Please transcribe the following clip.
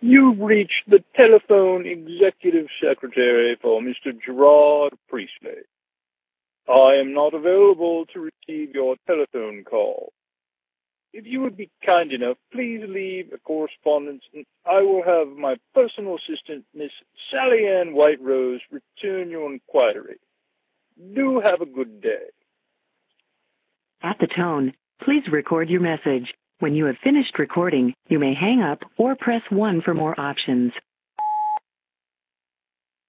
You've reached the telephone executive secretary for Mr. Gerard Priestley. I am not available to receive your telephone call. If you would be kind enough, please leave a correspondence, and I will have my personal assistant, Miss Sally Ann Whiterose, return your inquiry. Do have a good day. At the tone, please record your message. When you have finished recording, you may hang up or press 1 for more options.